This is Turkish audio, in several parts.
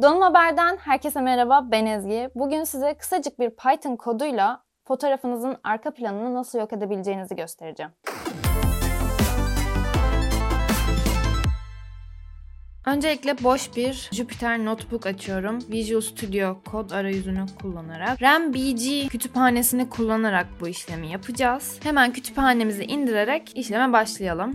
Donum Haber'den herkese merhaba, ben Ezgi. Bugün size kısacık bir Python koduyla fotoğrafınızın arka planını nasıl yok edebileceğinizi göstereceğim. Öncelikle boş bir Jupyter Notebook açıyorum. Visual Studio Code arayüzünü kullanarak. RamBG kütüphanesini kullanarak bu işlemi yapacağız. Hemen kütüphanemizi indirerek işleme başlayalım.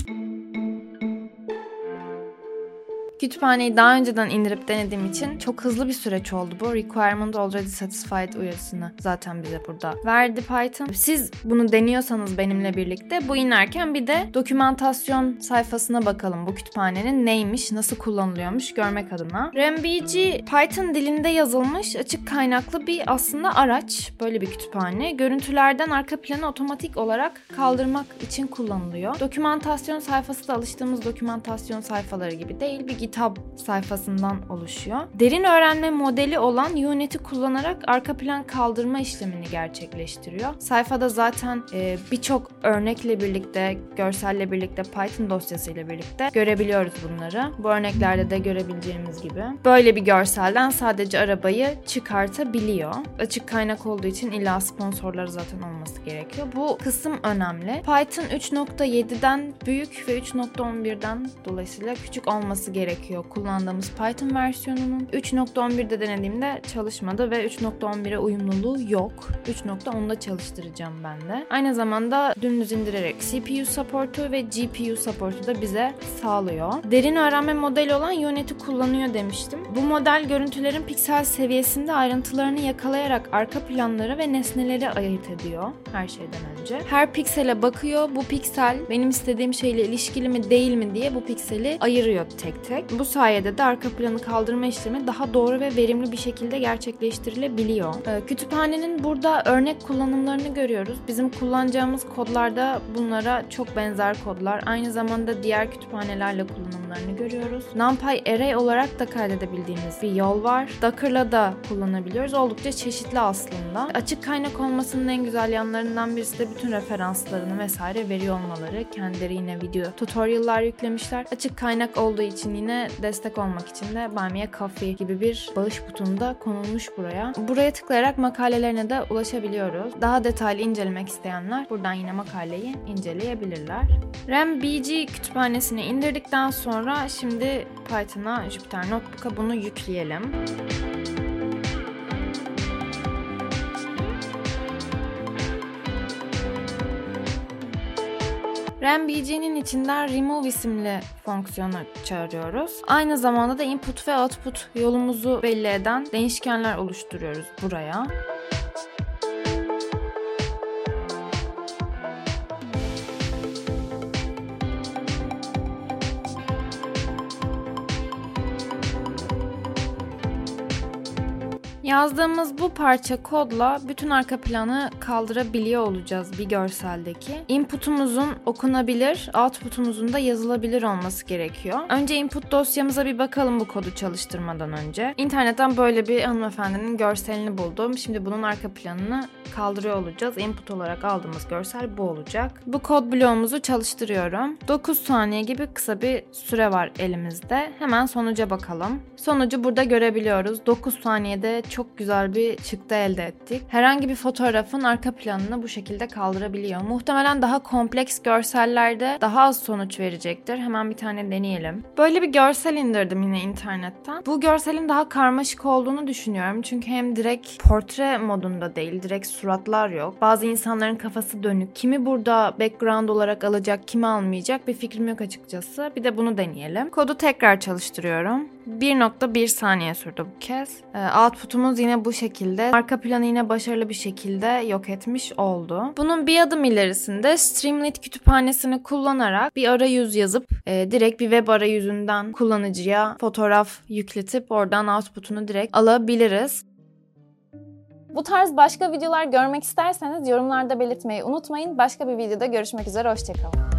Kütüphaneyi daha önceden indirip denediğim için çok hızlı bir süreç oldu bu. Requirement already satisfied uyarısını zaten bize burada verdi Python. Siz bunu deniyorsanız benimle birlikte bu inerken bir de dokümantasyon sayfasına bakalım. Bu kütüphanenin neymiş, nasıl kullanılıyormuş görmek adına. RamBG Python dilinde yazılmış açık kaynaklı bir aslında araç. Böyle bir kütüphane. Görüntülerden arka planı otomatik olarak kaldırmak için kullanılıyor. Dokümantasyon sayfası da alıştığımız dokümantasyon sayfaları gibi değil. Bir GitHub sayfasından oluşuyor. Derin öğrenme modeli olan Unity'yi kullanarak arka plan kaldırma işlemini gerçekleştiriyor. Sayfada zaten birçok örnekle birlikte, görselle birlikte, Python dosyasıyla birlikte görebiliyoruz bunları. Bu örneklerde de görebileceğimiz gibi. Böyle bir görselden sadece arabayı çıkartabiliyor. Açık kaynak olduğu için illa sponsorları zaten olması gerekiyor. Bu kısım önemli. Python 3.7'den büyük ve 3.11'den dolayısıyla küçük olması gerekiyor kullandığımız Python versiyonunun. 3.11'de denediğimde çalışmadı ve 3.11'e uyumluluğu yok. 3.10'da çalıştıracağım ben de. Aynı zamanda dümdüz indirerek CPU support'u ve GPU support'u da bize sağlıyor. Derin öğrenme modeli olan Unity kullanıyor demiştim. Bu model görüntülerin piksel seviyesinde ayrıntılarını yakalayarak arka planları ve nesneleri ayırt ediyor her şeyden önce. Her piksele bakıyor. Bu piksel benim istediğim şeyle ilişkili mi değil mi diye bu pikseli ayırıyor tek tek. Bu sayede de arka planı kaldırma işlemi daha doğru ve verimli bir şekilde gerçekleştirilebiliyor. Kütüphanenin burada örnek kullanımlarını görüyoruz. Bizim kullanacağımız kodlarda bunlara çok benzer kodlar. Aynı zamanda diğer kütüphanelerle kullanımlarını görüyoruz. NumPy Array olarak da kaydedebildiğimiz bir yol var. Docker'la da kullanabiliyoruz. Oldukça çeşitli aslında. Açık kaynak olmasının en güzel yanlarından birisi de bütün referanslarını vesaire veriyor olmaları. Kendileri yine video tutorial'lar yüklemişler. Açık kaynak olduğu için yine destek olmak için de Buy Me a Coffee gibi bir bağış butonu da konulmuş buraya. Buraya tıklayarak makalelerine de ulaşabiliyoruz. Daha detaylı incelemek isteyenler buradan yine makaleyi inceleyebilirler. RamBG kütüphanesini indirdikten sonra şimdi Python'a, Jupyter Notebook'a bunu yükleyelim. RamBG'nin içinden remove isimli fonksiyonu çağırıyoruz. Aynı zamanda da input ve output yolumuzu belli eden değişkenler oluşturuyoruz buraya. Yazdığımız bu parça kodla bütün arka planı kaldırabiliyor olacağız bir görseldeki. Input'umuzun okunabilir, output'umuzun da yazılabilir olması gerekiyor. Önce input dosyamıza bir bakalım bu kodu çalıştırmadan önce. İnternetten böyle bir hanımefendinin görselini buldum. Şimdi bunun arka planını kaldırıyor olacağız. Input olarak aldığımız görsel bu olacak. Bu kod bloğumuzu çalıştırıyorum. 9 saniye gibi kısa bir süre var elimizde. Hemen sonuca bakalım. Sonucu burada görebiliyoruz. 9 saniyede çok güzel bir çıktı elde ettik. Herhangi bir fotoğrafın arka planını bu şekilde kaldırabiliyor. Muhtemelen daha kompleks görsellerde daha az sonuç verecektir. Hemen bir tane deneyelim. Böyle bir görsel indirdim yine internetten. Bu görselin daha karmaşık olduğunu düşünüyorum. Çünkü hem direkt portre modunda değil, direkt suratlar yok. Bazı insanların kafası dönük. Kimi burada background olarak alacak, kimi almayacak bir fikrim yok açıkçası. Bir de bunu deneyelim. Kodu tekrar çalıştırıyorum. 1.1 saniye sürdü bu kez. Output'umuz yine bu şekilde. Arka planı yine başarılı bir şekilde yok etmiş oldu. Bunun bir adım ilerisinde Streamlit kütüphanesini kullanarak bir arayüz yazıp direkt bir web arayüzünden kullanıcıya fotoğraf yükletip oradan output'unu direkt alabiliriz. Bu tarz başka videolar görmek isterseniz yorumlarda belirtmeyi unutmayın. Başka bir videoda görüşmek üzere, hoşça kalın.